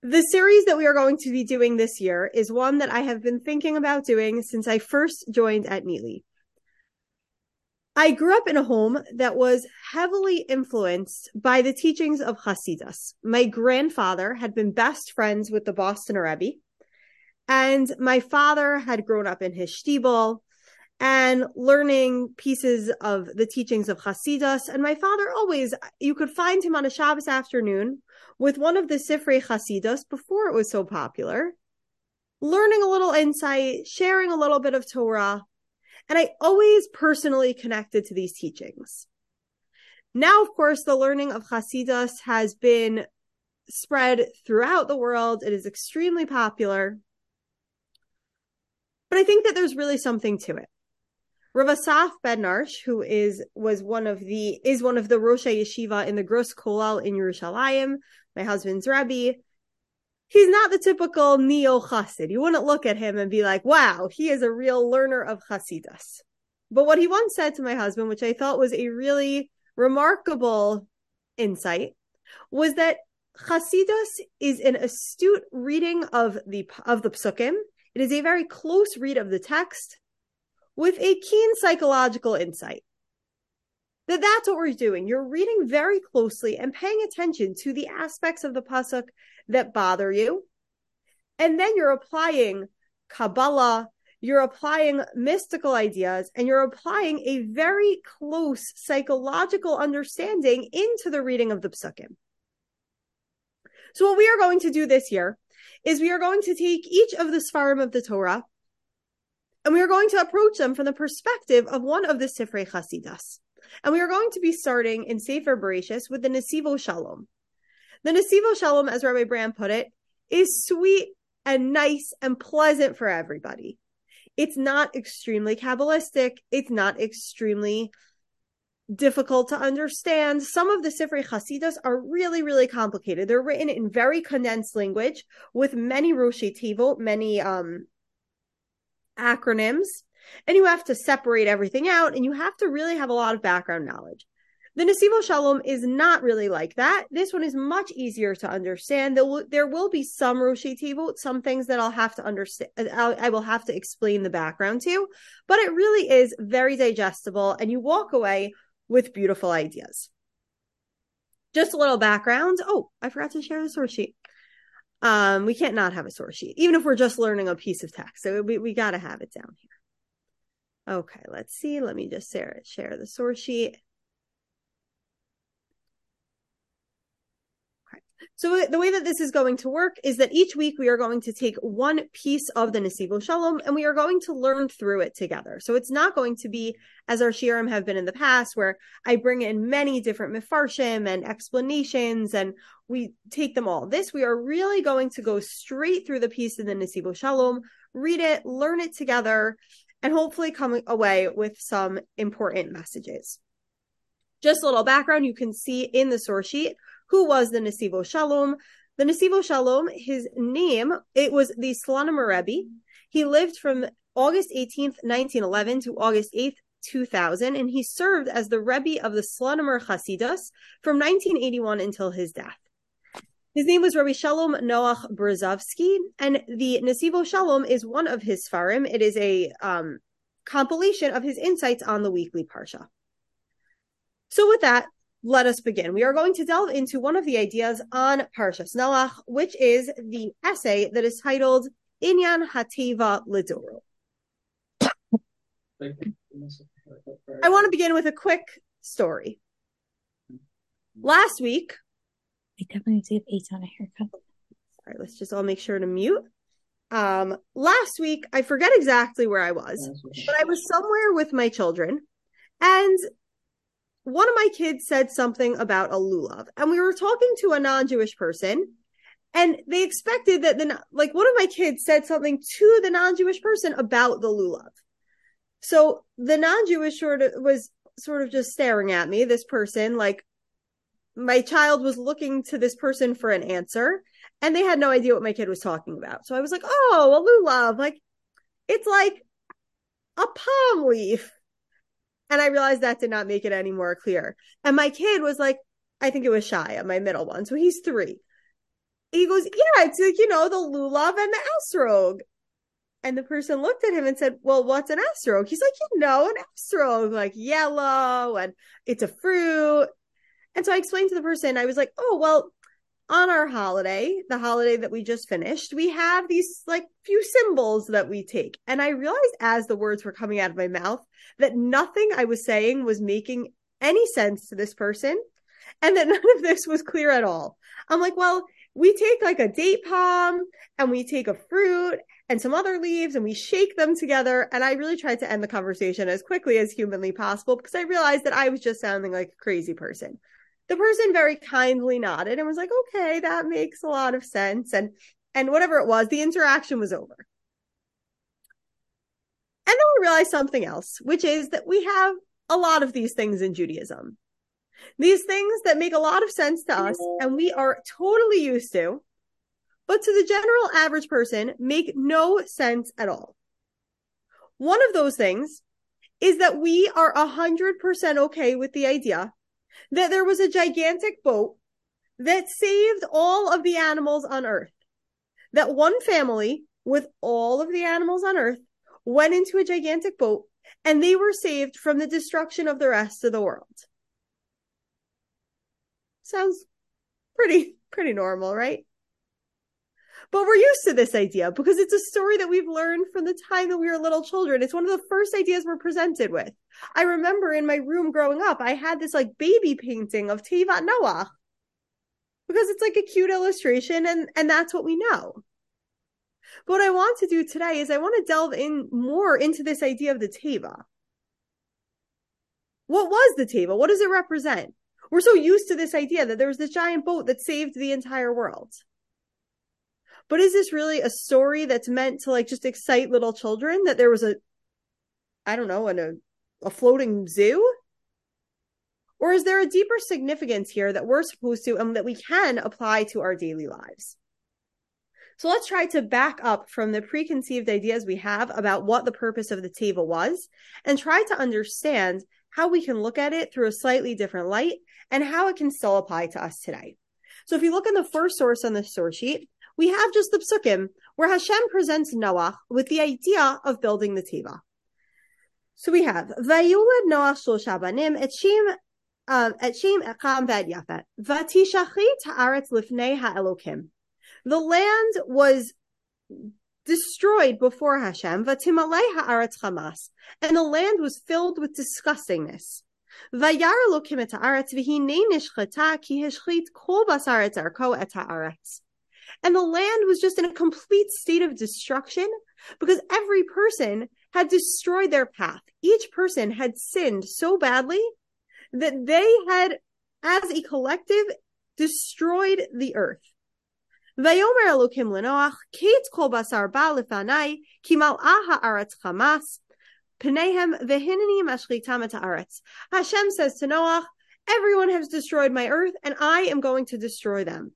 The series that we are going to be doing this year is one that I have been thinking about doing since I first joined at Neely. I grew up in a home that was heavily influenced by the teachings of Hasidus. My grandfather had been best friends with the Boston Rebbe, and my father had grown up in his shtibel and learning pieces of the teachings of Hasidus. And my father always, you could find him on a Shabbos afternoon with one of the Sifrei Hasidus before it was so popular, learning a little insight, sharing a little bit of Torah. And I always personally connected to these teachings. Now, of course, the learning of Hasidus has been spread throughout the world. It is extremely popular. But I think that there's really something to it. Rav Asaf Bednarsh, who is one of the Rosh Yeshiva in the Gros Kollel in Yerushalayim, my husband's Rebbe, he's not the typical neo-Chassid. You wouldn't look at him and be like, wow, he is a real learner of Hasidus. But what he once said to my husband, which I thought was a really remarkable insight, was that Hasidus is an astute reading of the psukim. It is a very close read of the text with a keen psychological insight. That's what we're doing. You're reading very closely and paying attention to the aspects of the pasuk that bother you. And then you're applying Kabbalah, you're applying mystical ideas, and you're applying a very close psychological understanding into the reading of the psukim. So what we are going to do this year is we are going to take each of the Sfarim of the Torah, and we are going to approach them from the perspective of one of the Sifrei Hasidus. And we are going to be starting in Sefer Bereshis with the Nesivo Shalom. The Nesivo Shalom, as Rabbi Brand put it, is sweet and nice and pleasant for everybody. It's not extremely Kabbalistic. It's not extremely difficult to understand. Some of the Sifrei Hasidus are really, really complicated. They're written in very condensed language with many Roshei Tevot, many acronyms, and you have to separate everything out, and you have to really have a lot of background knowledge. The Nesivo Shalom is not really like that. This one is much easier to understand. There will be some Roshei Tevot, some things that I'll have to understand. I will have to explain the background to, but it really is very digestible, and you walk away with beautiful ideas. Just a little background. Oh, I forgot to share the source sheet. We can't not have a source sheet, even if we're just learning a piece of text. So we got to have it down here. Okay, let's see. Let me just share the source sheet. Okay. So the way that this is going to work is that each week we are going to take one piece of the Nesivo Shalom and we are going to learn through it together. So it's not going to be, as our shiurim have been in the past, where I bring in many different mefarshim and explanations and we take them all. We are really going to go straight through the piece of the Nesivo Shalom, read it, learn it together, and hopefully come away with some important messages. Just a little background, you can see in the source sheet who was the Nesivo Shalom. The Nesivo Shalom, his name, it was the Slonimer Rebbe. He lived from August 18th, 1911 to August 8th, 2000, and he served as the Rebbe of the Slonimer Hasidus from 1981 until his death. His name was Rabbi Shalom Noach Brzezovsky, and the Nesivo Shalom is one of his Sfarim. It is a compilation of his insights on the weekly Parsha. So with that, let us begin. We are going to delve into one of the ideas on Parshas Noach, which is the essay that is titled Inyan HaTeva L'Doro. I want to begin with a quick story. Last week, I definitely see if Eight's on a haircut. All right, let's just all make sure to mute. Last week, I forget exactly where I was, but I was somewhere with my children, and one of my kids said something about a lulav, and we were talking to a non-Jewish person, and they expected that one of my kids said something to the non-Jewish person about the lulav. So the non-Jewish was just staring at me, this person, like my child was looking to this person for an answer, and they had no idea what my kid was talking about. So I was like, oh, a lulav, like it's like a palm leaf. And I realized that did not make it any more clear. And my kid was like, I think it was Shia, my middle one. So he's 3. He goes, yeah, it's like, the lulav and the esrog. And the person looked at him and said, well, what's an esrog? He's like, an esrog, like yellow, and it's a fruit. And so I explained to the person, I was like, oh, well, on our holiday, the holiday that we just finished, we have these like few symbols that we take. And I realized as the words were coming out of my mouth that nothing I was saying was making any sense to this person and that none of this was clear at all. I'm like, well, we take like a date palm and we take a fruit and some other leaves and we shake them together. And I really tried to end the conversation as quickly as humanly possible because I realized that I was just sounding like a crazy person. The person very kindly nodded and was like, okay, that makes a lot of sense. And whatever it was, the interaction was over. And then we realized something else, which is that we have a lot of these things in Judaism. These things that make a lot of sense to us and we are totally used to, but to the general average person make no sense at all. One of those things is that we are 100% okay with the idea that there was a gigantic boat that saved all of the animals on Earth. That one family with all of the animals on Earth went into a gigantic boat and they were saved from the destruction of the rest of the world. Sounds pretty normal, right? But we're used to this idea because it's a story that we've learned from the time that we were little children. It's one of the first ideas we're presented with. I remember in my room growing up, I had this like baby painting of Tevat Noah because it's like a cute illustration and that's what we know. But what I want to do today is I want to delve in more into this idea of the Teva. What was the Teva? What does it represent? We're so used to this idea that there was this giant boat that saved the entire world. But is this really a story that's meant to like just excite little children? That there was a floating zoo? Or is there a deeper significance here that we're supposed to and that we can apply to our daily lives? So let's try to back up from the preconceived ideas we have about what the purpose of the Teva was and try to understand how we can look at it through a slightly different light and how it can still apply to us today. So if you look in the first source on the source sheet, we have just the psukim where Hashem presents Noah with the idea of building the Teva. So we have Vayulad Noah shlosha banim et Shem Echam v'et Yafet v'tishachri ta'aretz lifnei ha'elokim. The land was destroyed before Hashem, v'timalei ha'aretz chamas, and the land was filled with disgustingness. Vayar Elokim et ha'aretz v'hinei nishchata ki hishchit kol basar et zarko et ha'aretz. And the land was just in a complete state of destruction because every person had destroyed their path. Each person had sinned so badly that they had, as a collective, destroyed the earth. Vayomer Elokim lenoach, Kate kol basar ba lefanai, ki mal'ah ha'aretz chamas, pneihem v'hineni mashchitam et ha'aretz. Hashem says to Noah, everyone has destroyed my earth, and I am going to destroy them.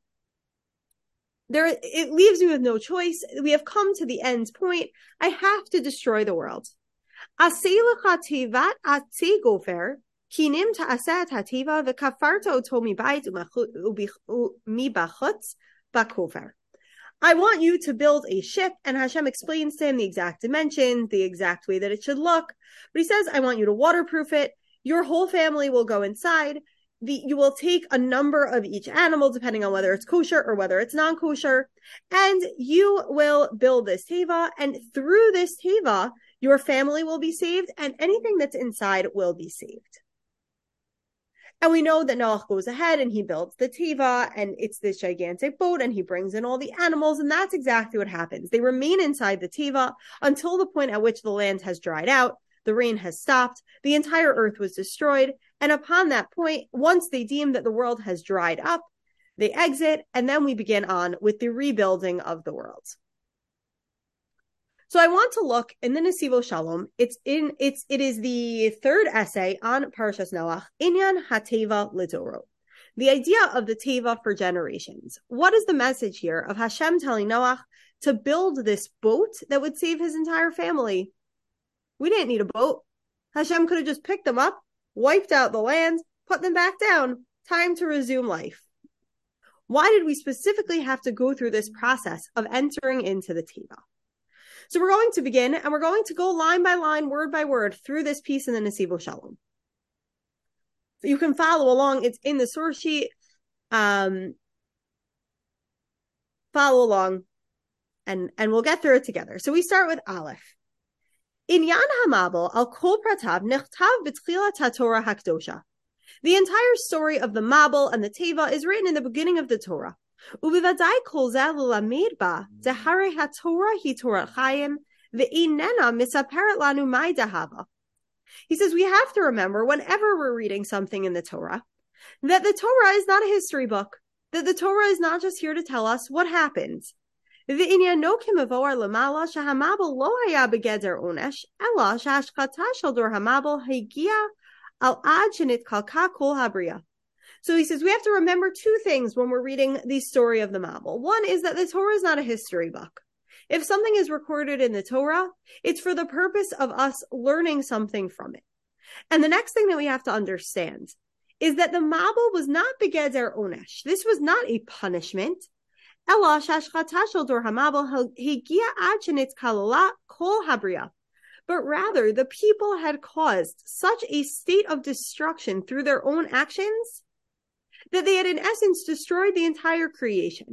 It leaves me with no choice. We have come to the end point. I have to destroy the world. Asei lecha tevat atei gofer, kinim ta'aseh ha'teva v'kafarta oto mibayit u'mibachutz ba'kofer. I want you to build a ship, and Hashem explains to him the exact dimensions, the exact way that it should look. But he says, I want you to waterproof it. Your whole family will go inside. You will take a number of each animal, depending on whether it's kosher or whether it's non-kosher, and you will build this teva, and through this teva, your family will be saved, and anything that's inside will be saved. And we know that Noah goes ahead and he builds the teva, and it's this gigantic boat, and he brings in all the animals, and that's exactly what happens. They remain inside the teva until the point at which the land has dried out, the rain has stopped, the entire earth was destroyed, and upon that point, once they deem that the world has dried up, they exit, and then we begin on with the rebuilding of the world. So I want to look in the Nesivo Shalom. It is the third essay on Parashas Noach, Inyan HaTeva Lidoro, the idea of the Teva for generations. What is the message here of Hashem telling Noach to build this boat that would save his entire family? We didn't need a boat. Hashem could have just picked them up, wiped out the land, put them back down. Time to resume life. Why did we specifically have to go through this process of entering into the Teva? So we're going to begin, and we're going to go line by line, word by word, through this piece in the Nesivos Shalom. So you can follow along. It's in the source sheet. Follow along, and we'll get through it together. So we start with Aleph. Inyan HaMabel al kol pratav nechtav b'tchilat haTorah hakdosha. The entire story of the Mabel and the Teva is written in the beginning of the Torah. Ubivadai kol zeh l'lamed ba deharei haTorah hi Torah chayim ve'inena misaperet lanu mai dahava. He says we have to remember whenever we're reading something in the Torah that the Torah is not a history book, that the Torah is not just here to tell us what happened. ועניינו כמבואר למעלה שהמבול לא היה בגדר עונש, אלא שההשחתה של דור המבול הגיעה על עד שנתקלקה כל הבריאה. So he says we have to remember two things when we're reading the story of the Mabul. One is that the Torah is not a history book. If something is recorded in the Torah, it's for the purpose of us learning something from it. And the next thing that we have to understand is that the Mabul was not begeder onesh. This was not a punishment. But rather, the people had caused such a state of destruction through their own actions that they had in essence destroyed the entire creation.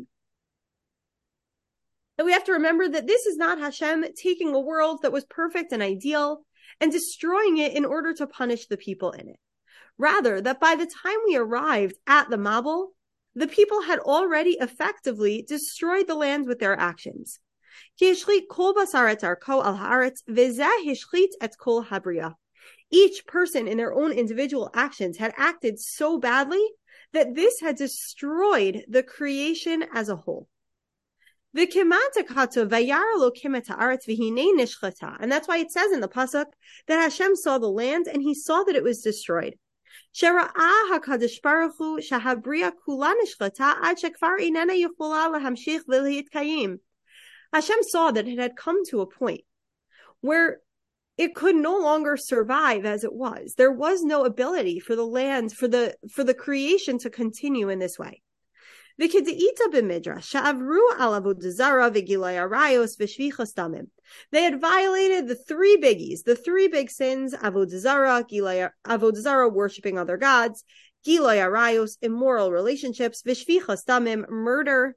And we have to remember that this is not Hashem taking a world that was perfect and ideal and destroying it in order to punish the people in it. Rather, that by the time we arrived at the Mabul, the people had already effectively destroyed the land with their actions. Each person in their own individual actions had acted so badly that this had destroyed the creation as a whole. And that's why it says in the pasuk that Hashem saw the land and he saw that it was destroyed. Hashem saw that it had come to a point where it could no longer survive as it was. There was no ability for the land, for the creation to continue in this way. They had violated the three biggies, the three big sins: avodah zarah, worshiping other gods; giloi arayos, immoral relationships; v'shvichas damim, murder.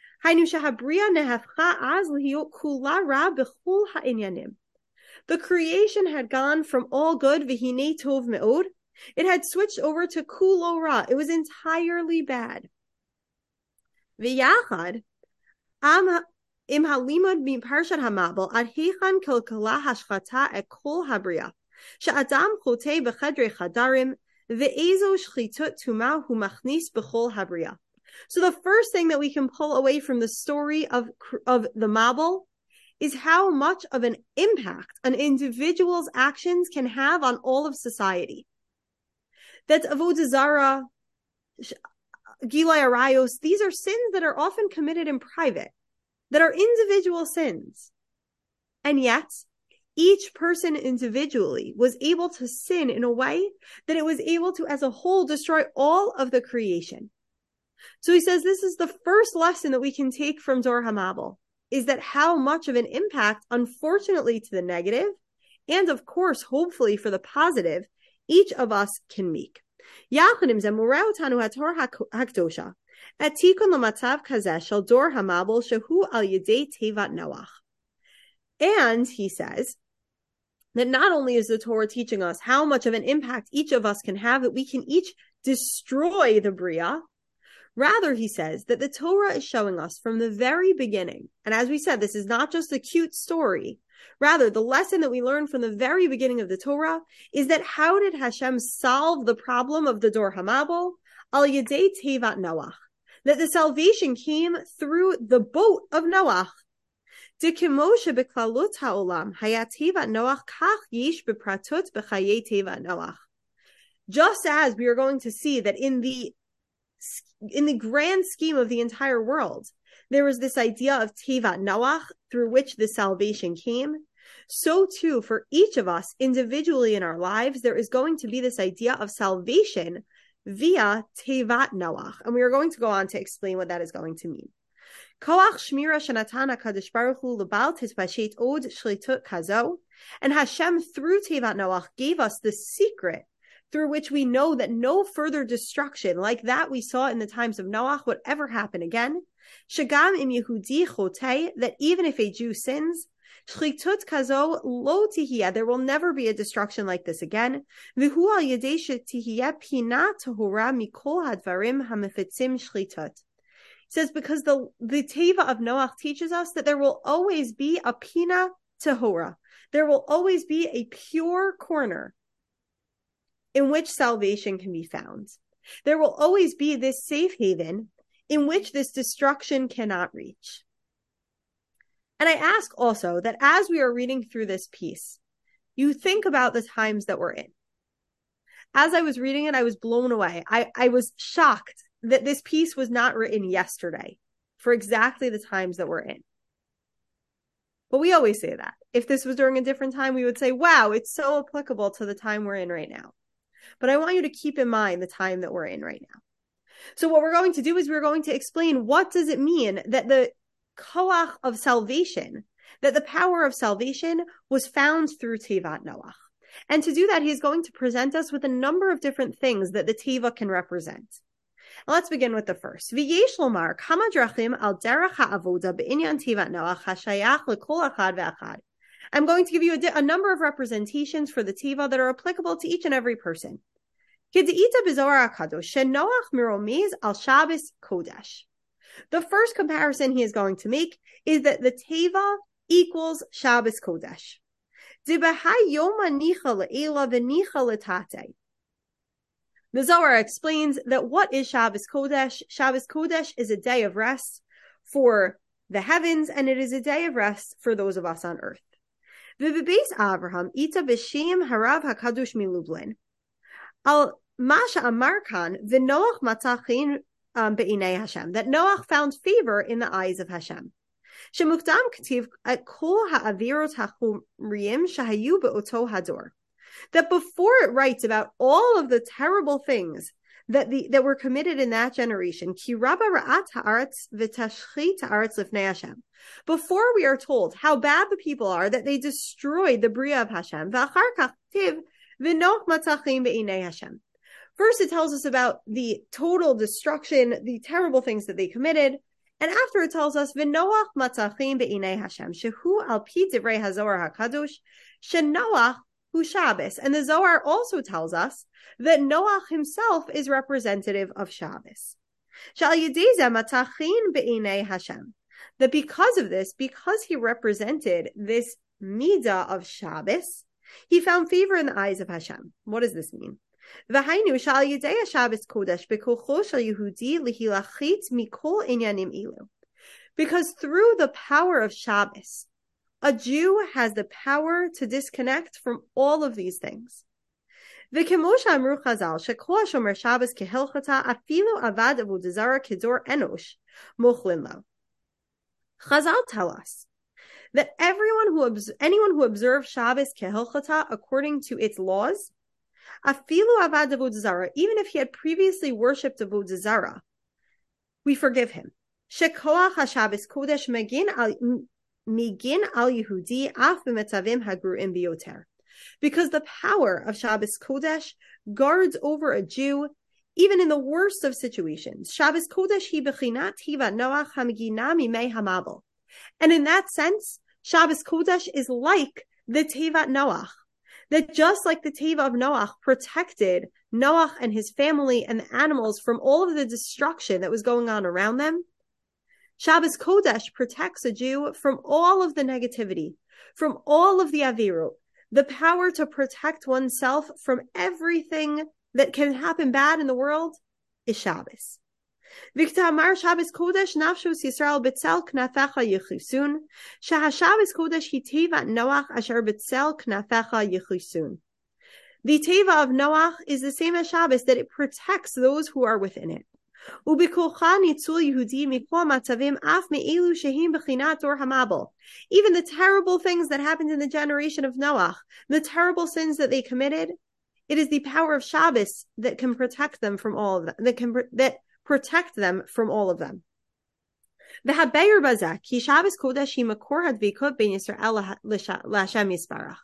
The creation had gone from all good, v'hinei tov me'od, it had switched over to kulo ra. It was entirely bad. V'yachad im halimud mi parshat hamabel ad hechan kalkala hashchata et kol habriya she'adam chotei b'chadrei chadarim ve'ezo shchitut tuma hu machnis b'chol habriya. So the first thing that we can pull away from the story of the Mabul is how much of an impact an individual's actions can have on all of society. That's avodah zarah, giloi arayos. These are sins that are often committed in private, that are individual sins. And yet, each person individually was able to sin in a way that it was able to, as a whole, destroy all of the creation. So he says this is the first lesson that we can take from Dor HaMabul, is that how much of an impact, unfortunately to the negative, and of course, hopefully for the positive, each of us can make. And he says that not only is the Torah teaching us how much of an impact each of us can have, that we can each destroy the Bria, rather, he says that the Torah is showing us from the very beginning, and as we said, this is not just a cute story. Rather, the lesson that we learn from the very beginning of the Torah is that how did Hashem solve the problem of the Dor HaMabul? Al Yedei Tevat Noach. That the salvation came through the boat of Noach. De Kimoshe Beklalut HaOlam Hayat Tevat Noach Kach Yish Bepratut Bechaye Tevat Noach. Just as we are going to see that in the grand scheme of the entire world, there was this idea of Tevat Noach, through which the salvation came. So too, for each of us individually in our lives, there is going to be this idea of salvation via Tevat Noach. And we are going to go on to explain what that is going to mean. Koach Shmira Shanatan HaKadosh Baruch Hu L'Bal Titpashet Od Shlitut Kazo. And Hashem, through Tevat Noach, gave us the secret through which we know that no further destruction like that we saw in the times of Noach would ever happen again. Shagam im Yehudi Chotei, that even if a Jew sins, Shlitut Kazo lo tihiyah, there will never be a destruction like this again. V'hu al yedei shetihiyah pina tahora mikol hadvarim hamefitzim shlitot. He says because the Teva of Noach teaches us that there will always be a pina tahora. There will always be a pure corner in which salvation can be found. There will always be this safe haven in which this destruction cannot reach. And I ask also that as we are reading through this piece, you think about the times that we're in. As I was reading it, I was blown away. I was shocked that this piece was not written yesterday for exactly the times that we're in. But we always say that. If this was during a different time, we would say, wow, it's so applicable to the time we're in right now. But I want you to keep in mind the time that we're in right now. So what we're going to do is we're going to explain what does it mean that the koach of salvation, that the power of salvation was found through Tevat Noach. And to do that, he's going to present us with a number of different things that the Teva can represent. Now let's begin with the first. V'yesh lomar kama drachim al derech ha'avoda be'inyan Tevat Noach hashayach lekol echad ve'echad. I'm going to give you a number of representations for the Teva that are applicable to each and every person. The first comparison he is going to make is that the Teva equals Shabbos Kodesh. The Zohar explains that what is Shabbos Kodesh? Shabbos Kodesh is a day of rest for the heavens, and it is a day of rest for those of us on earth. V'bebeis Avraham ita b'shem harav hakadosh milublin al masha amarkan v'Noach matachin be'inei Hashem, that Noach found favor in the eyes of Hashem. Shemukdam k'tiv at kol ha'avirot ha'chumriyim shahayu be'oto hador, that before it writes about all of the terrible things that were committed in that generation, ki rabba ra'at ha'aretz v'tashchit ha'aretz lifnei Hashem, before we are told how bad the people are, that they destroyed the Bria of Hashem, v'achar kach tiv v'noch matachim be'inei Hashem. First, it tells us about the total destruction, the terrible things that they committed, and after it tells us v'noach matachim be'inei Hashem, shehu al pi divrei hazohar hakadosh, shenoach hu Shabbos. And the Zohar also tells us that Noach himself is representative of Shabbos. Shal yedei matachin be'inei Hashem. That because of this, because he represented this midah of Shabbos, he found favor in the eyes of Hashem. What does this mean? V'hainu shal yedei Shabbos kodesh bekocho shel Yehudi lihilachit mikol inyanim ilu. Because through the power of Shabbos, a Jew has the power to disconnect from all of these things. V'kemosha amru Chazal shekol shomer Shabbos kehilchata afilu avad avodah zara kedor enosh mochlin lo. Chazal tell us that anyone who observes Shabbos kehilchata according to its laws, afilu avad avodah zara, even if he had previously worshipped avodah zara, we forgive him. Shekoach haShabbos kodesh megin al Yehudi af b'metzavim hagruim biyoter, because the power of Shabbos kodesh guards over a Jew even in the worst of situations. Shabbos Kodesh hi bechinat Tevat Noach hamigina mimei hamabel. And in that sense, Shabbos Kodesh is like the Tevat Noach. That just like the Teva of Noach protected Noach and his family and the animals from all of the destruction that was going on around them, Shabbos Kodesh protects a Jew from all of the negativity, from all of the avirot, the power to protect oneself from everything that can happen bad in the world is Shabbos. V'ktamar Shabbos Kodesh nafshos Yisrael b'tzel knafecha yichusun. Shabbos Kodesh hi Tevat Noach asher b'tzel knafecha yichusun. The Teva of Noach is the same as Shabbos, that it protects those who are within it. U'b'kolcha nitzul Yehudi mikol matzavim af me'elu shehim b'chinat dor hamabel. Even the terrible things that happened in the generation of Noach, the terrible sins that they committed, It is the power of Shabbos that can protect them from all of them, that protect them from all of them. V'habeir bazeh ki Shabbos kodesh hi makor hadvikut ben Yisrael l'Hashem yisbarach.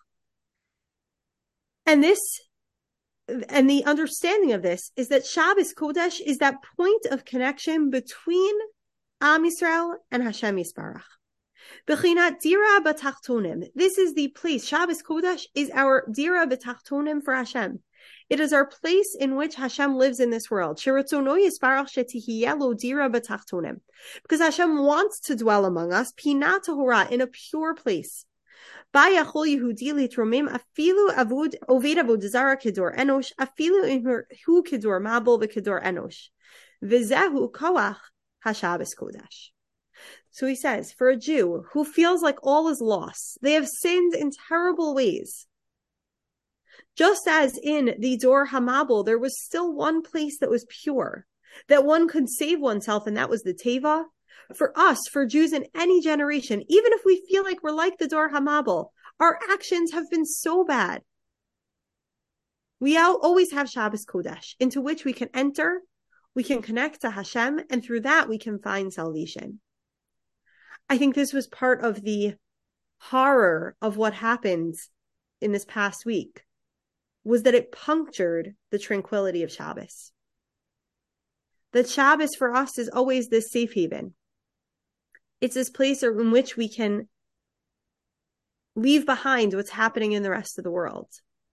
And the understanding of this is that Shabbos Kodesh is that point of connection between Am Yisrael and Hashem Yisbarach. B'chinat dira b'tachtonim. This is the place. Shabbos Kodesh is our dira b'tachtonim for Hashem. It is our place in which Hashem lives in this world. Shiratzono Yisbarach shetihiyelo dira b'tachtonim. Because Hashem wants to dwell among us, Pinat Tahora, in a pure place. Yachol Yehudi litromim afilu avud oved avodazara kedor enosh afilu hu kedor mabul v'kedor enosh v'zehu koach haShabbos Kodesh. So he says, for a Jew who feels like all is lost, they have sinned in terrible ways. Just as in the Dor HaMabul, there was still one place that was pure, that one could save oneself, and that was the Teva. For us, for Jews in any generation, even if we feel like we're like the Dor HaMabul, our actions have been so bad. We always have Shabbos Kodesh, into which we can enter, we can connect to Hashem, and through that we can find salvation. I think this was part of the horror of what happened in this past week, was that it punctured the tranquility of Shabbos. That Shabbos for us is always this safe haven. It's this place in which we can leave behind what's happening in the rest of the world.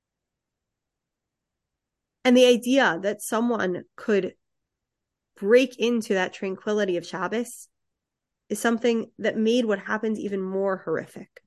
And the idea that someone could break into that tranquility of Shabbos is something that made what happened even more horrific.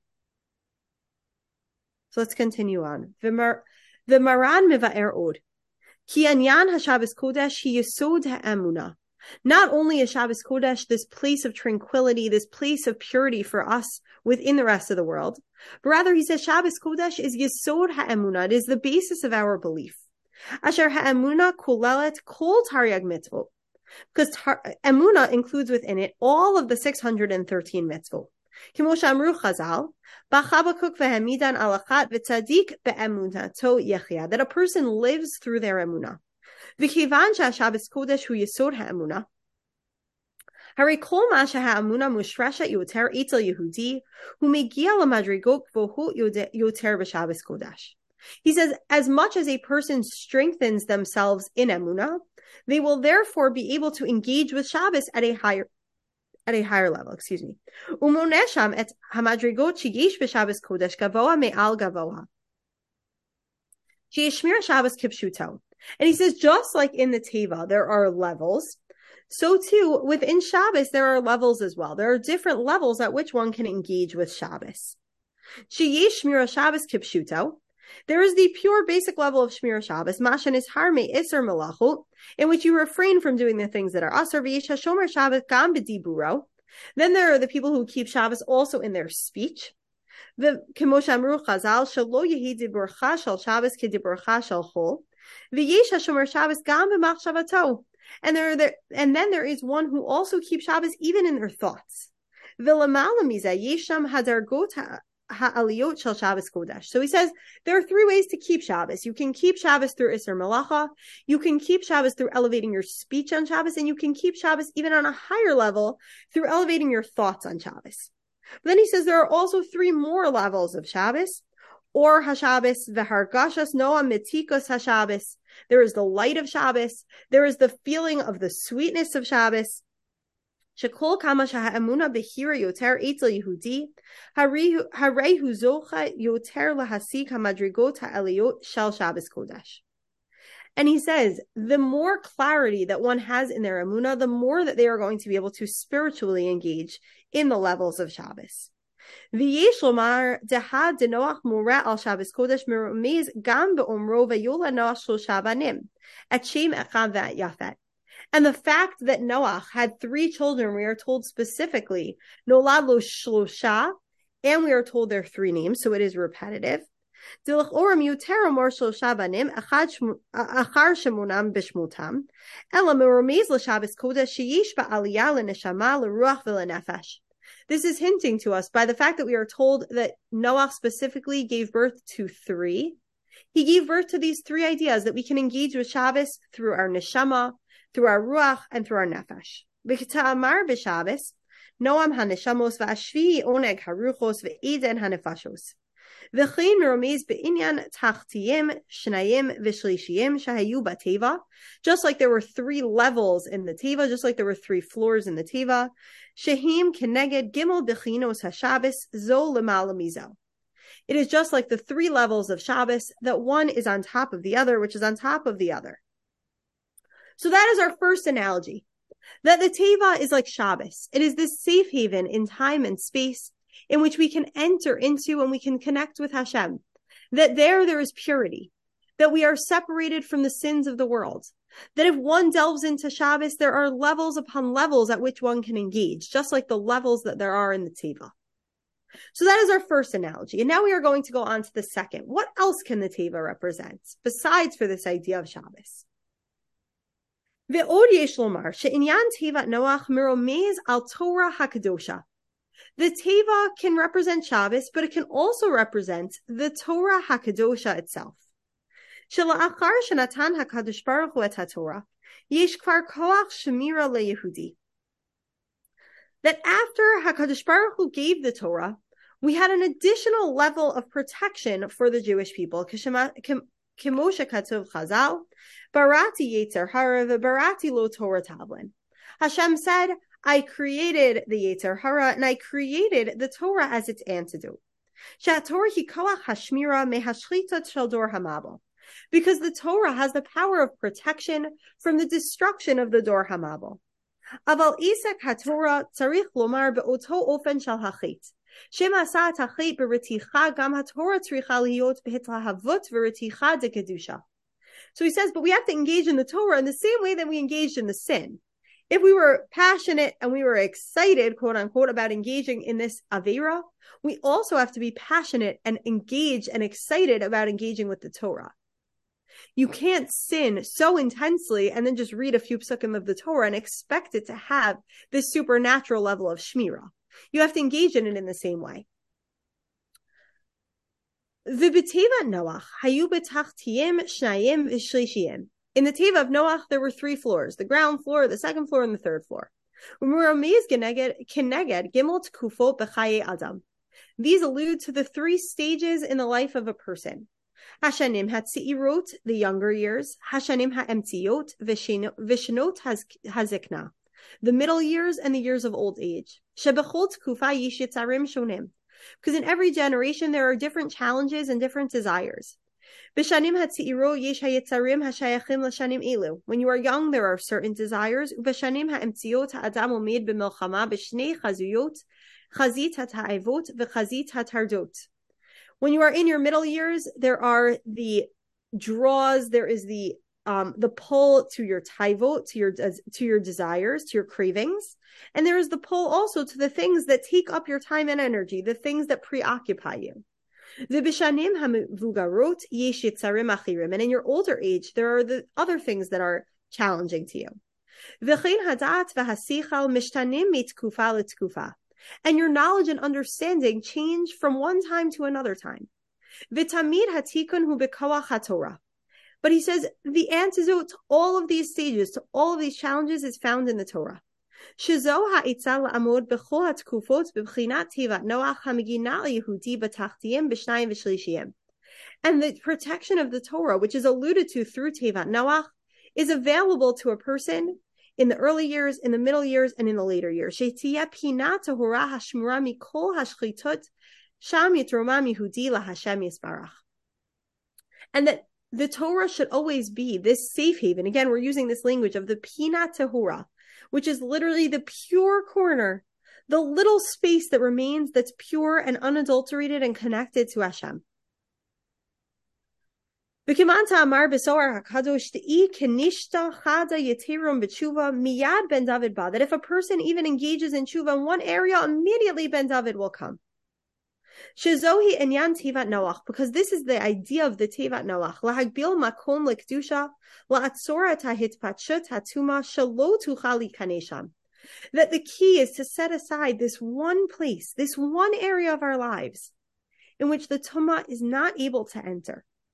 So let's continue on. The Maran miva'er od. Ki anyan haShabbos Kodesh hi yesod ha'emunah. Not only is Shabbos Kodesh this place of tranquility, this place of purity for us within the rest of the world, but rather he says Shabbos Kodesh is Yesod HaEmunah. It is the basis of our belief. Asher HaEmunah kolelet kol Taryag mitzvot. Because Emunah includes within it all of the 613 mitzvot. Kimo shamru Chazal, b'Chabakuk v'hemidan alachat v'tzadik be'emunato yechia. That a person lives through their emunah. V'kivan she'Shabbos Kodesh hu yesod ha'emunah. Hari kol ma she'ha'emunah mushreshet yoter etel Yehudi hu megia l'madrigot v'hu yoter b'Shabbos Kodesh. He says, as much as a person strengthens themselves in emunah, they will therefore be able to engage with Shabbos at a higher level. Umonesham et hamadrigot sheyesh b'Shabbos Kodesh gavoa me'al gavoa. Sheyishmir Shabbos kipshuto. And he says, just like in the Teva, there are levels, so too, within Shabbos, there are levels as well. There are different levels at which one can engage with Shabbos. Sheyesh Shmira Shabbos kipshuto. There is the pure basic level of Shmira Shabbos, Mashan is harme iser melachot, in which you refrain from doing the things that are asar v'yesha shomer Shabbos gam b'diburo. Then there are the people who keep Shabbos also in their speech. K'mo shamru Chazal, shelo yehi diburcha shel Shabbos k'diburcha shel chol. V'yesha shomer Shabbos gam b'machshavato. And then there is one who also keeps Shabbos even in their thoughts. V'lamala mizeh yesham hadargot ha'aliyot shel Shabbos Kodesh. So he says there are three ways to keep Shabbos. You can keep Shabbos through Isser Melacha, you can keep Shabbos through elevating your speech on Shabbos, and you can keep Shabbos even on a higher level through elevating your thoughts on Shabbos. But then he says there are also three more levels of Shabbos. Or HaShabbos, V'hargashas Noah Mitikos HaShabbos. There is the light of Shabbos. There is the feeling of the sweetness of Shabbos. Shekol kama shaha'emuna behira yoter etel Yehudi, harehu zocha yoter lahasik hamadrigot ha'eliyot shel Shabbos Kodesh. And he says, the more clarity that one has in their emunah, the more that they are going to be able to spiritually engage in the levels of Shabbos. V'yesh lomar deha de Noach mora al Shabbos Kodesh meromez gam be'omro v'yola Noach shlosha banim et shem echad v'yafet. And the fact that Noach had 3 children, we are told specifically, Nolad lo shlosha, and we are told their 3 names, so it is repetitive. Dilach oram yuter amor shlosha banim achar shemonam bishmotam ela meromez l'Shabbos Kodesh sheyesh ba'aliyah l'neshama l'ruach v'lenefesh. This is hinting to us by the fact that we are told that Noach specifically gave birth to 3, He gave birth to these three ideas that we can engage with Shabbos through our neshama, through our ruach, and through our nefesh. V'k'ta'amar b'Shabbos, noam haneshamos v'ashvi oneg haruchos v'eden hanefashos. V'chein meromez be'inyan tachtiyim, shnayim, v'shlishiyim shahayu b'teva. Just like there were three levels in the teva, just like there were three floors in the teva. Shehim keneged gimel b'chinos haShabbos zo l'mala mizo. It is just like the three levels of Shabbos, that one is on top of the other, which is on top of the other. So that is our first analogy, that the Teva is like Shabbos. It is this safe haven in time and space in which we can enter into and we can connect with Hashem, that there is purity, that we are separated from the sins of the world, that if one delves into Shabbos, there are levels upon levels at which one can engage, just like the levels that there are in the Teva. So that is our first analogy. And now we are going to go on to the second. What else can the Teva represent besides for this idea of Shabbos? Ve'od yesh lomar she'inyan Tevat Noach meromez al Torah HaKadosha. The Teva can represent Shabbos, but it can also represent the Torah HaKadosha itself. Shela'achar shenatan HaKadosh Baruch Hu et HaTorah, yesh kvar koach shemira leYehudi. That after HaKadosh Baruch Hu gave the Torah, we had an additional level of protection for the Jewish people. Kimosha Katuv Chazal, Barati Yetzer Hara v'Barati Lo Torah Tavlin. Hashem said, I created the Yetzer Hara and I created the Torah as its antidote. She'atorah hi koach hashmira mehashchitat shel dor hamabel. Because the Torah has the power of protection from the destruction of the dor hamabel. Aval Isaac HaTorah tzarich lomar be'oto ofen shel hachit. Shem asa tachit bereticha gam HaTorah tzricha liot behitlahavut vereticha de kedusha. So he says, but we have to engage in the Torah in the same way that we engaged in the sin. If we were passionate and we were excited, quote unquote, about engaging in this Avera, we also have to be passionate and engaged and excited about engaging with the Torah. You can't sin so intensely and then just read a few psukim of the Torah and expect it to have this supernatural level of shmira. You have to engage in it in the same way. V'b'teva Noach hayu b'tachtiyim shnayim v'shlishiyim. In the Teva of Noach, there were three floors: the ground floor, the second floor, and the third floor. These allude to the three stages in the life of a person. Hashanim hatziirot, the younger years. Hashanim ha'emtiyot, vishnot hazikna, the middle years and the years of old age. Shebechol tkufa yish yitzarim shonim. Because in every generation there are different challenges and different desires. B'shanim hatziiro yesh hayitzarim hashayachim l'shanim elu. When you are young, there are certain desires. B'shanim ha'emtiyot ha'adam omed b'milchama b'shnei chazuyot, chazit ha'ta'avot v'chazit ha'tardot. When you are in your middle years, there are the draws, there is the pull to your taivot, to your desires, to your cravings, and there is the pull also to the things that take up your time and energy, the things that preoccupy you. V'b'shanim hamuvugarot yesh yitzarim achirim, and in your older age, there are the other things that are challenging to you. V'chein hadat v'hasichal mishtanim mitkufa l'tkufa. And your knowledge and understanding change from one time to another time. V'tamid hatikun hu b'koach haTorah. But he says the antidote to all of these stages, to all of these challenges, is found in the Torah. Shezo ha'itza la'amod b'chol ha'tkufot b'bchinat tevat Noach ha'megina Yehudi b'tachtiyim b'shnayim v'shlishiyim. And the protection of the Torah, which is alluded to through Tevat Noach, is available to a person in the early years, in the middle years, and in the later years. She'tiyeh pina tahora hashmura mikol hashchitut sham yitroma mihudi laHashem yisbarach. And that the Torah should always be this safe haven. Again, we're using this language of the pina tahora, which is literally the pure corner, the little space that remains that's pure and unadulterated and connected to Hashem. Miyad Ben David ba, that if a person even engages in tshuva in one area, immediately Ben David will come. Shezohi enyan Tevat Noach, because this is the idea of the Tevat Noach. Lahagbil makom lekdusha, la'atzora tahitpatshut hatuma shelo tuchali kanesham. That the key is to set aside this one place, this one area of our lives, in which the Tumah is not able to enter.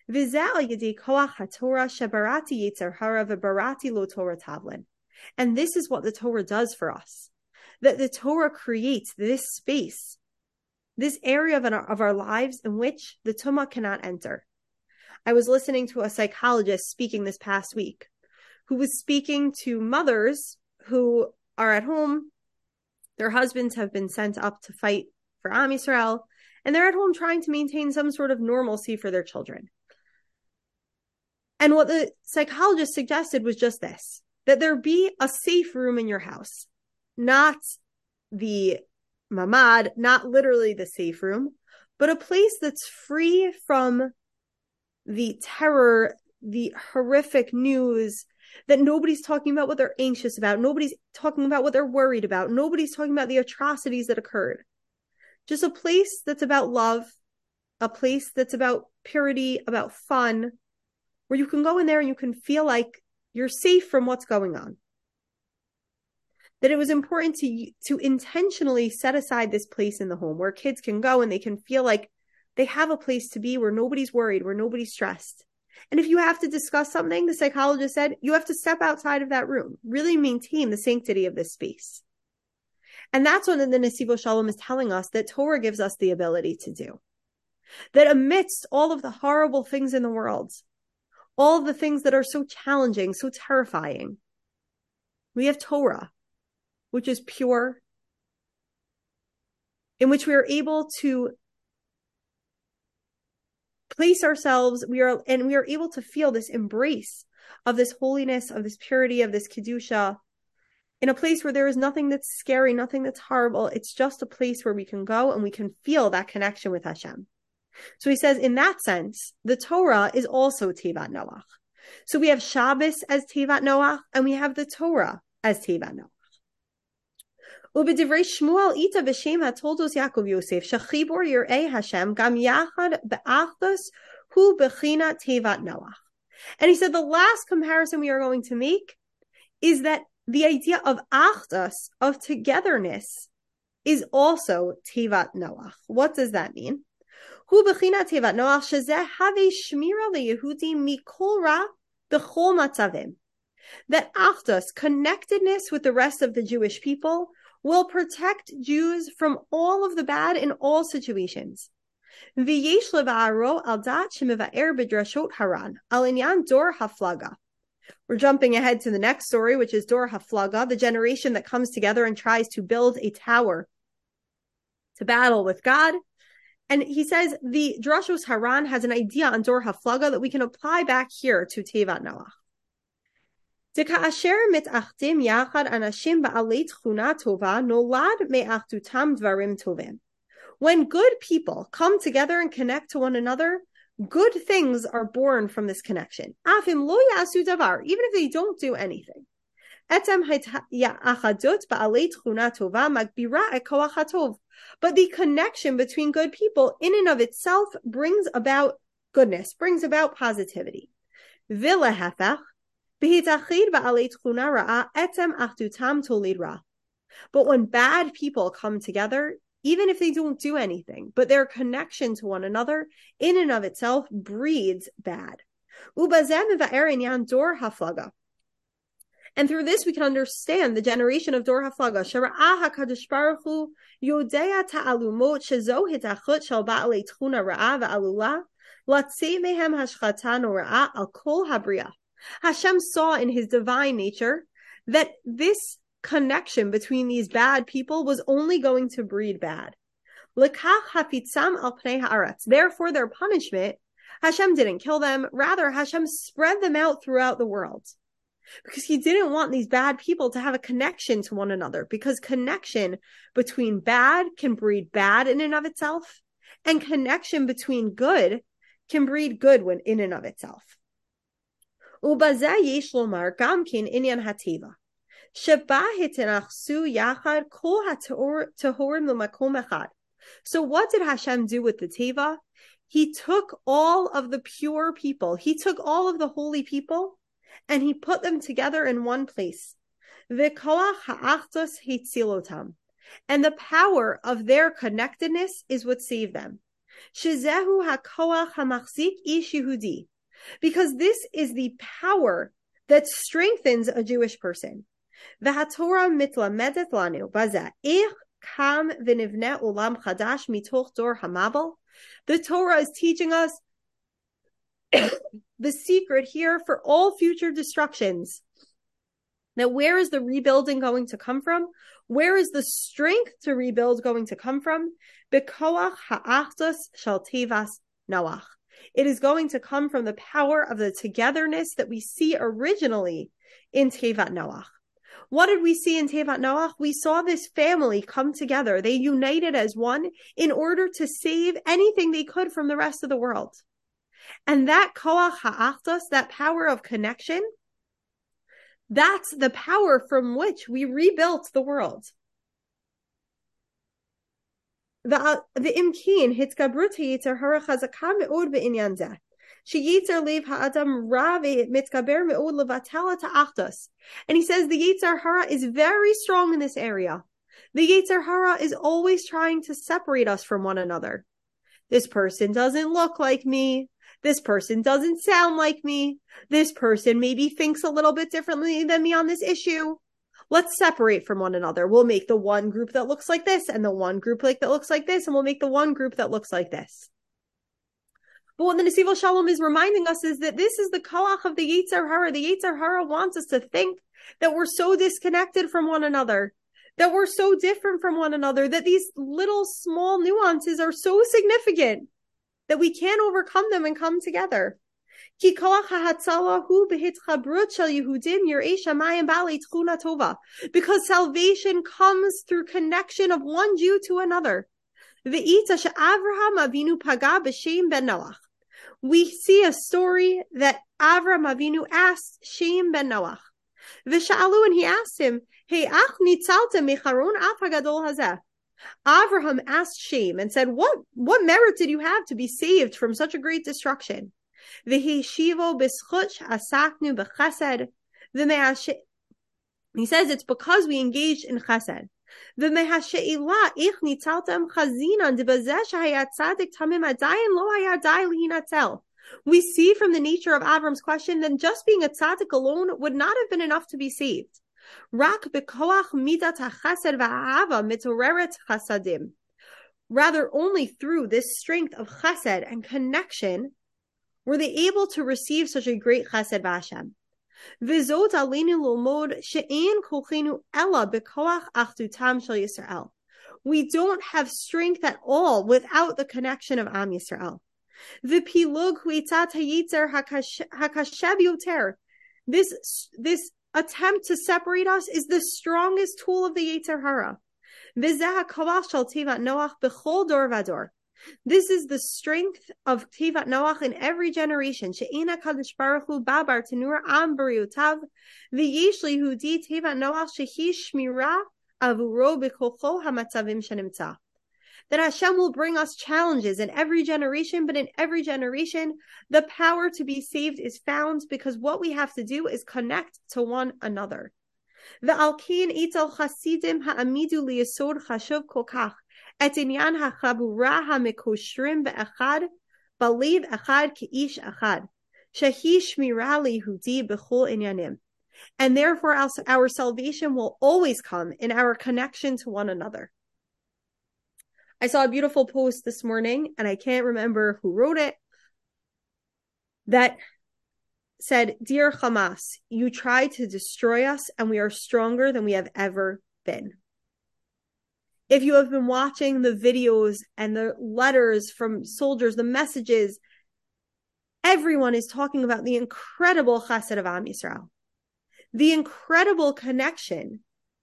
V'zeh al yedei koach haTorah shebarati yetzer hara v'barati lo Torah tavlin. And this is what the Torah does for us. That the Torah creates this space, this area of our lives in which the Tumah cannot enter. I was listening to a psychologist speaking this past week, who was speaking to mothers who are at home. Their husbands have been sent up to fight for Am Yisrael, and they're at home trying to maintain some sort of normalcy for their children. And what the psychologist suggested was just this, that there be a safe room in your house, not the mamad, not literally the safe room, but a place that's free from the terror, the horrific news, that nobody's talking about what they're anxious about. Nobody's talking about what they're worried about. Nobody's talking about the atrocities that occurred. Just a place that's about love, a place that's about purity, about fun, where you can go in there and you can feel like you're safe from what's going on. That it was important to intentionally set aside this place in the home where kids can go and they can feel like they have a place to be where nobody's worried, where nobody's stressed. And if you have to discuss something, the psychologist said, you have to step outside of that room, really maintain the sanctity of this space. And that's what the Nesivos Shalom is telling us that Torah gives us the ability to do. That amidst all of the horrible things in the world, all the things that are so challenging, so terrifying, we have Torah, which is pure, in which we are able to place ourselves, we are able to feel this embrace of this holiness, of this purity, of this kedusha, in a place where there is nothing that's scary, nothing that's horrible. It's just a place where we can go and we can feel that connection with Hashem. So he says, in that sense, the Torah is also Tevat Noach. So we have Shabbos as Tevat Noach, and we have the Torah as Tevat Noach. ובדברי שמואל איתה בשם התולדות יעקב יוסף שחיבור יראי השם גם יחד באחדוס הוא בחינת תיבת נוח. And he said the last comparison we are going to make is that the idea of achdus, of togetherness, is also tevat noach. What does that mean? hu b'chinat tevat noach shezeh have shmira leYehudim mikol ra b'chol matzavim. That achdus, connectedness with the rest of the Jewish people, will protect Jews from all of the bad in all situations. V'yesh leva'aro al dat shemiva'er b'drashot haran al inyan dor haflaga. We're jumping ahead to the next story, which is Dor Haflaga, the generation that comes together and tries to build a tower to battle with God. And he says the Drashos Haran has an idea on Dor Haflaga that we can apply back here to Tevat Noach. Deka'asher mitachdim yachad anashim ba'alei tchuna tova nolad me'achdutam dvarim tovim. When good people come together and connect to one another, good things are born from this connection. Afim lo yasu davar, even if they don't do anything. Etem achadut ba'alei tchuna tova magbira et koach hatov. But the connection between good people in and of itself brings about goodness, brings about positivity. V'lehafach, b'hitachid ba'alei tchuna ra'a etem achdutam tolid ra. But when bad people come together, even if they don't do anything, but their connection to one another in and of itself breeds bad. And through this we can understand the generation of Dor Haflaga. Hashem saw in his divine nature that this connection between these bad people was only going to breed bad. Therefore, their punishment, Hashem didn't kill them. Rather, Hashem spread them out throughout the world. Because he didn't want these bad people to have a connection to one another. Because connection between bad can breed bad in and of itself. And connection between good can breed good when in and of itself. Ubazeh yesh lomar gam kin inyan hativa. So what did Hashem do with the Teva? He took all of the pure people, he took all of the holy people, and he put them together in one place. And the power of their connectedness is what saved them. Shezehu hakoach hamachzik ish Yehudi. Because this is the power that strengthens a Jewish person. VahaTorah mitlamedet lanu bazeh ich kam v'nivneh olam chadash mitoch dor hamabel. The Torah is teaching us the secret here for all future destructions. Now, where is the rebuilding going to come from? Where is the strength to rebuild going to come from? Bekoach ha'achdus shel tevas Noach. It is going to come from the power of the togetherness that we see originally in Tevat Noach. What did we see in Tevat Noach? We saw this family come together. They united as one in order to save anything they could from the rest of the world. And that koach ha'achdus, that power of connection, that's the power from which we rebuilt the world. The imkin hitkabrut yitzer hara chazaka me'od be'inyan zeh. Sheyitzer lev ha'adam ra ve'mitkaber me'od levatel ha'achdus. And he says the yitzer hara is very strong in this area. The yitzer hara is always trying to separate us from one another. This person doesn't look like me. This person doesn't sound like me. This person maybe thinks a little bit differently than me on this issue. Let's separate from one another. We'll make the one group that looks like this and the one group that looks like this, and we'll make the one group that looks like this. But what the Nesiv Shalom is reminding us is that this is the koach of the Yetzer Hara. The Yetzer Hara wants us to think that we're so disconnected from one another, that we're so different from one another, that these little small nuances are so significant that we can't overcome them and come together. Because salvation comes through connection of one Jew to another. We see a story that Avraham Avinu asked Shem ben Noach. And he asked him, Hey, Avraham asked Shem and said, What merit did you have to be saved from such a great destruction? He says it's because we engaged in chesed. We see from the nature of Avram's question that just being a tzaddik alone would not have been enough to be saved. Rather, only through this strength of chesed and connection were they able to receive such a great chesed v'Hashem. V'zot aleinu lomod she'en kolchenu ela b'koach achdutam shel Yisrael. We don't have strength at all without the connection of Am Yisrael. V'pilug huitzat hayitzer hakashev yoter. This attempt to separate us is the strongest tool of the Yetzer Hara. V'zeh hakoach shel Tevat Noach b'chol dor vador. This is the strength of Tevat Noach in every generation. She'ena kadosh baruch hu babar tenur am b'riyutav v'yesh lihudi Tevat Noach shehi shmira avuro b'kolcho hamatzavim shenimtza. That Hashem will bring us challenges in every generation, but in every generation, the power to be saved is found because what we have to do is connect to one another. V'alkein itel chasidim ha'amidu liyesod chashuv kolkach. Et inyan hachabura hamekoshrim be'echad, balev echad keish echad, shehi shmira lihudi b'chol inyanim. And therefore our salvation will always come in our connection to one another. I saw a beautiful post this morning, and I can't remember who wrote it, that said, Dear Hamas, you tried to destroy us, and we are stronger than we have ever been. If you have been watching the videos and the letters from soldiers, the messages, everyone is talking about the incredible chesed of Am Yisrael, the incredible connection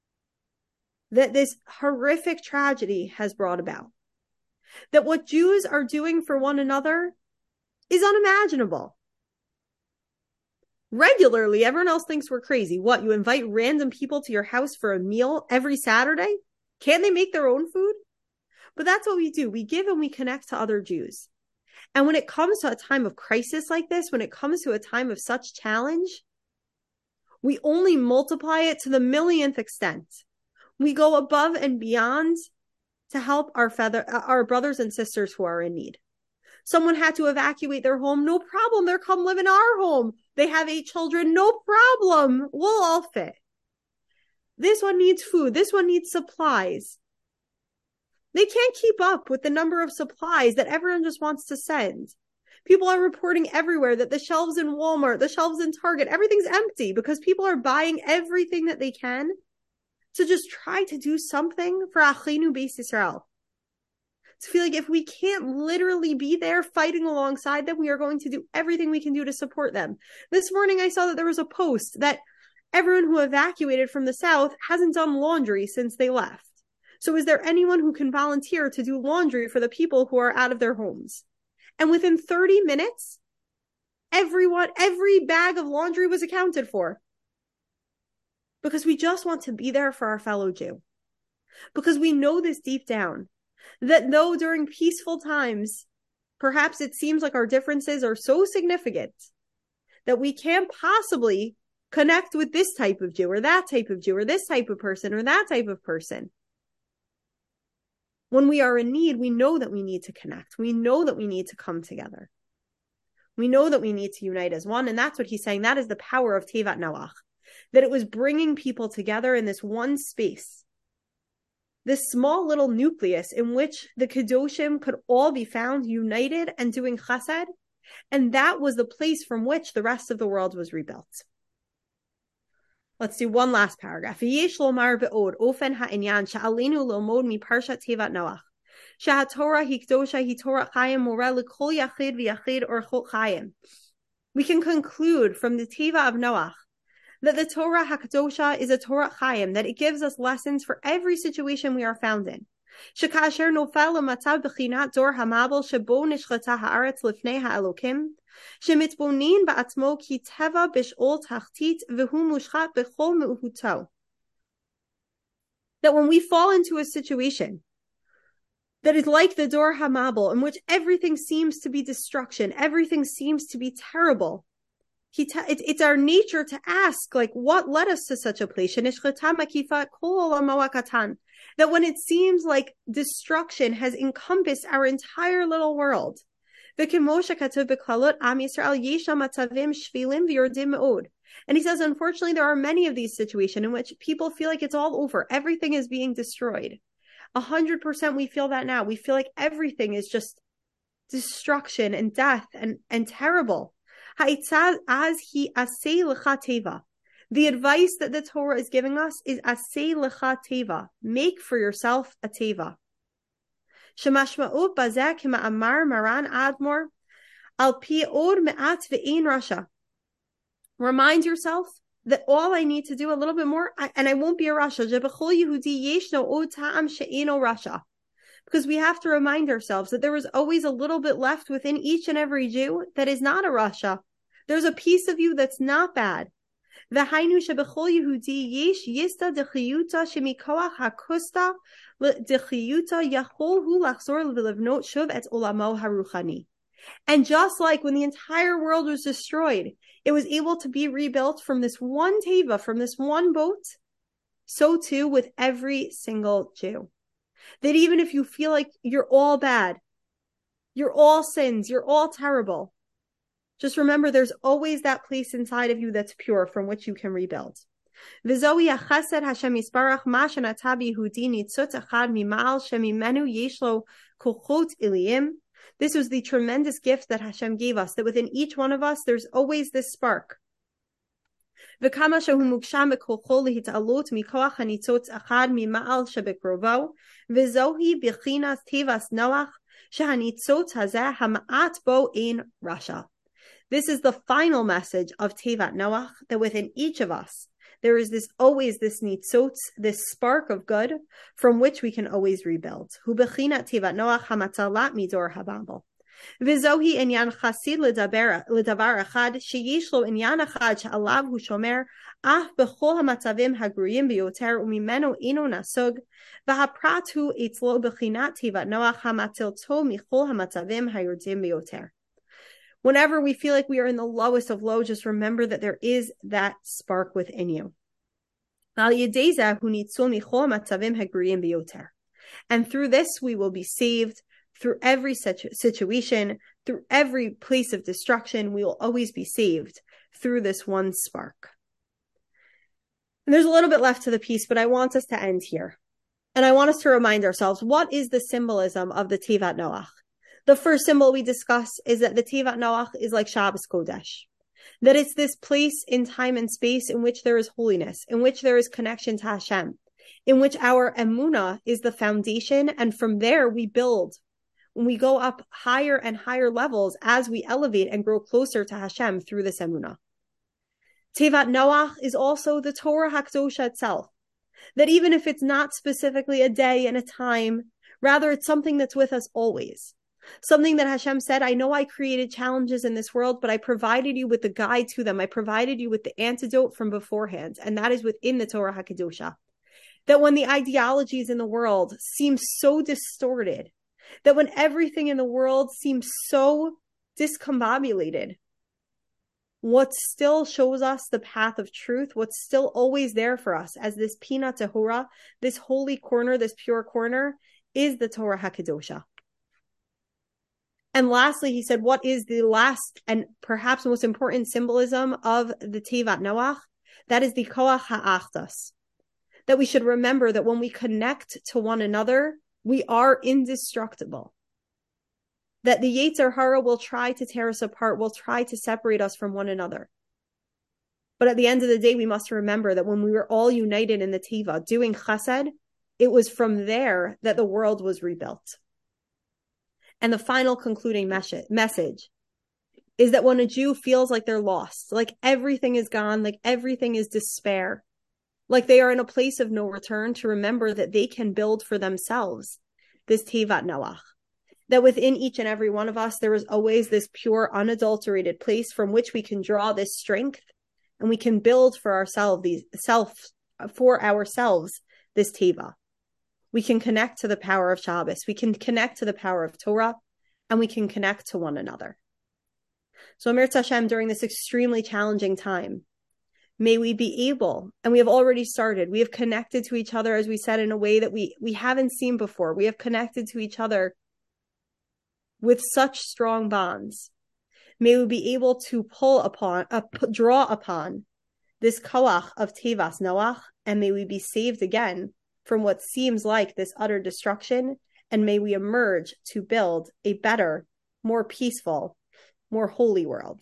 that this horrific tragedy has brought about. That what Jews are doing for one another is unimaginable. Regularly, everyone else thinks we're crazy. What, you invite random people to your house for a meal every Saturday? Can't they make their own food? But that's what we do. We give and we connect to other Jews. And when it comes to a time of crisis like this, when it comes to a time of such challenge, we only multiply it to the millionth extent. We go above and beyond to help our brothers and sisters who are in need. Someone had to evacuate their home. No problem. They're come live in our home. They have 8 children. No problem. We'll all fit. This one needs food. This one needs supplies. They can't keep up with the number of supplies that everyone just wants to send. People are reporting everywhere that the shelves in Walmart, the shelves in Target, everything's empty because people are buying everything that they can to just try to do something for Achinu Beis Yisrael. To feel like if we can't literally be there fighting alongside them, we are going to do everything we can do to support them. This morning I saw that there was a post that everyone who evacuated from the south hasn't done laundry since they left. So is there anyone who can volunteer to do laundry for the people who are out of their homes? And within 30 minutes, every bag of laundry was accounted for. Because we just want to be there for our fellow Jew. Because we know this deep down, that though during peaceful times, perhaps it seems like our differences are so significant that we can't possibly connect with this type of Jew or that type of Jew or this type of person or that type of person. When we are in need, we know that we need to connect. We know that we need to come together. We know that we need to unite as one. And that's what he's saying. That is the power of Tevat Noach. That it was bringing people together in this one space. This small little nucleus in which the Kedoshim could all be found united and doing chesed. And that was the place from which the rest of the world was rebuilt. Let's do one last paragraph. Yesh lomar be'od ofen ha'inyan she'alinu lomod mi parshat Tevat Noach. She'hatorah hikdosha hi Torah chayim moreh l'kol yachid v'yachid orchot chayim. We can conclude from the Teva of Noach that the Torah HaKadosha is a Torah chayim, that it gives us lessons for every situation we are found in. Shekasher nofel l'matzav b'chinat dor hamabel shebo nishchata ha'aretz lifnei ha'elokim. Shemitbonin ba'atzmo ki teva bish'ol tachtit v'hu mushchat b'chol me'uhuto. That when we fall into a situation that is like the Dor HaMabel, in which everything seems to be destruction, everything seems to be terrible, it's our nature to ask, like, what led us to such a place? That when it seems like destruction has encompassed our entire little world. And he says, unfortunately, there are many of these situations in which people feel like it's all over. Everything is being destroyed. 100% we feel that now. We feel like everything is just destruction and death and terrible. The advice that the Torah is giving us is aseh lecha teva. Make for yourself a teva. Shemashma'ut bazeh k'ma'amar Maran Admor al pi od me'at ve'ein rasha. Remind yourself that all I need to do a little bit more, and I won't be a rasha. Jebechol Yehudi yesh no od ta'am she'eno rasha. Because we have to remind ourselves that there is always a little bit left within each and every Jew that is not a rasha. There's a piece of you that's not bad. V'hainu shebechol Yehudi yesh yista dechiyuta shemikoach hakusta dechiyuta yachol hu lachzor v'levnot shuv et olamo haruchani. And just like when the entire world was destroyed, it was able to be rebuilt from this one teva, from this one boat, so too with every single Jew. That even if you feel like you're all bad, you're all sins, you're all terrible, just remember there's always that place inside of you that's pure from which you can rebuild. This was the tremendous gift that Hashem gave us, that within each one of us there's always this spark. This is the final message of Tevat Noach, that within each of us there is always this nitzotz, this spark of good from which we can always rebuild. Hu bechinat Tevat Noach hamatzalat midor hababel. V'zohi inyan chasid ledavar echad sheyesh lo inyan echad she'alav hu shomer af bechol hamatzavim hagruyim biyoter umimeno eno nasug v'haprat hu etzlo bechinat Tevat Noach hamatilto michol hamatzavim hayurdim biyoter. Whenever we feel like we are in the lowest of low, just remember that there is that spark within you. And through this, we will be saved. through every situation, through every place of destruction. We will always be saved through this one spark. And there's a little bit left to the piece, but I want us to end here. And I want us to remind ourselves, what is the symbolism of the Tevat Noach? The first symbol we discuss is that the Tevat Noach is like Shabbos Kodesh. That it's this place in time and space in which there is holiness, in which there is connection to Hashem, in which our emunah is the foundation, and from there we build. When we go up higher and higher levels as we elevate and grow closer to Hashem through this emunah. Tevat Noach is also the Torah HaKadosha itself. That even if it's not specifically a day and a time, rather it's something that's with us always. Something that Hashem said, I know I created challenges in this world, but I provided you with the guide to them. I provided you with the antidote from beforehand, and that is within the Torah HaKadosha. That when the ideologies in the world seem so distorted, that when everything in the world seems so discombobulated, what still shows us the path of truth, what's still always there for us as this Pina Tehora, this holy corner, this pure corner, is the Torah HaKadosha. And lastly, he said, what is the last and perhaps most important symbolism of the Tevat Noach? That is the Koach HaAchdos. That we should remember that when we connect to one another, we are indestructible. That the Yetzer Hara will try to tear us apart, will try to separate us from one another. But at the end of the day, we must remember that when we were all united in the Teva, doing chesed, it was from there that the world was rebuilt. And the final concluding message is that when a Jew feels like they're lost, like everything is gone, like everything is despair, like they are in a place of no return, to remember that they can build for themselves this Tevat Noach. That within each and every one of us, there is always this pure, unadulterated place from which we can draw this strength, and we can build for ourselves this Teva. We can connect to the power of Shabbos. We can connect to the power of Torah, and we can connect to one another. So Amir Hashem, during this extremely challenging time, may we be able, and we have already started, we have connected to each other, as we said, in a way that we haven't seen before. We have connected to each other with such strong bonds. May we be able to draw upon this koach of Tevat Noach, and may we be saved again from what seems like this utter destruction, and may we emerge to build a better, more peaceful, more holy world.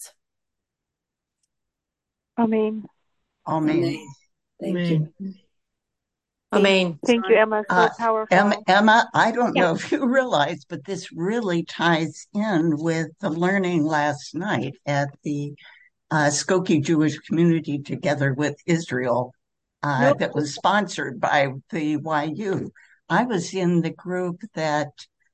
Amen. Amen. Thank you. Amen. Thank you, Emma. So powerful. Emma, I don't know if you realize, but this really ties in with the learning last night at the Skokie Jewish Community Together with Israel that was sponsored by the YU. I was in the group that,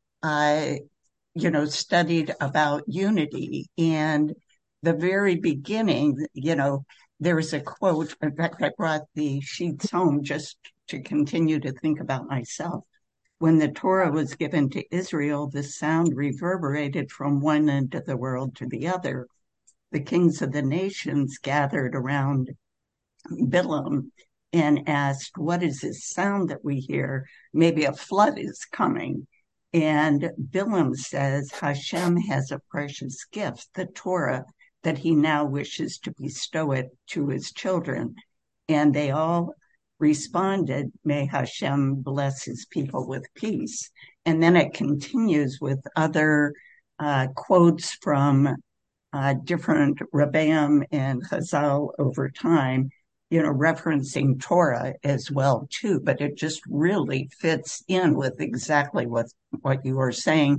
studied about unity, and the very beginning, there was a quote. In fact, I brought the sheets home just to continue to think about myself. When the Torah was given to Israel, the sound reverberated from one end of the world to the other. The kings of the nations gathered around Bilam and asked, what is this sound that we hear? Maybe a flood is coming. And Bilam says, Hashem has a precious gift, the Torah, that he now wishes to bestow it to his children. And they all responded, may Hashem bless his people with peace. And then it continues with other quotes from different Rabbaim and Chazal over time, referencing Torah as well, too. But it just really fits in with exactly what you were saying.